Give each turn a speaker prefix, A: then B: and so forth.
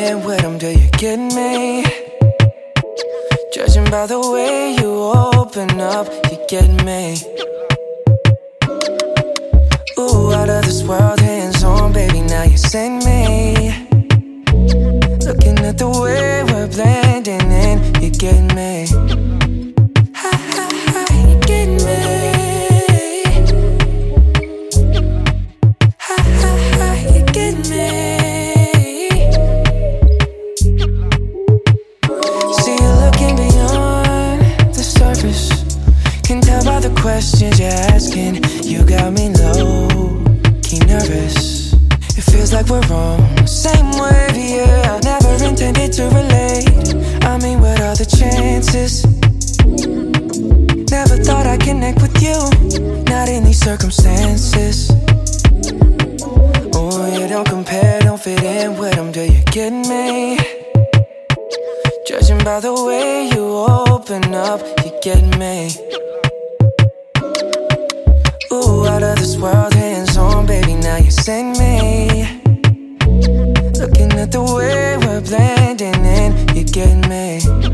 A: in with them, do you get me? Judging by the way you open up, you get me. Ooh, out of this world, hands on, baby, now you send me. Looking at the way we're blending in, you get me. Ha ha ha, you get me. Ha ha ha, you get me. See you looking beyond the surface. Can tell by the questions you're asking. You got me low, key nervous. It feels like we're on the same wave, yeah. Never intended to relate. I mean, what are the chances? Never thought I'd connect with you, not in these circumstances. Oh, you don't compare, don't fit in with them, do you get me? Judging by the way you open up, you get me. Ooh, out of this world, hands on, baby, now you send me. Looking at the way we're blending in, you get me.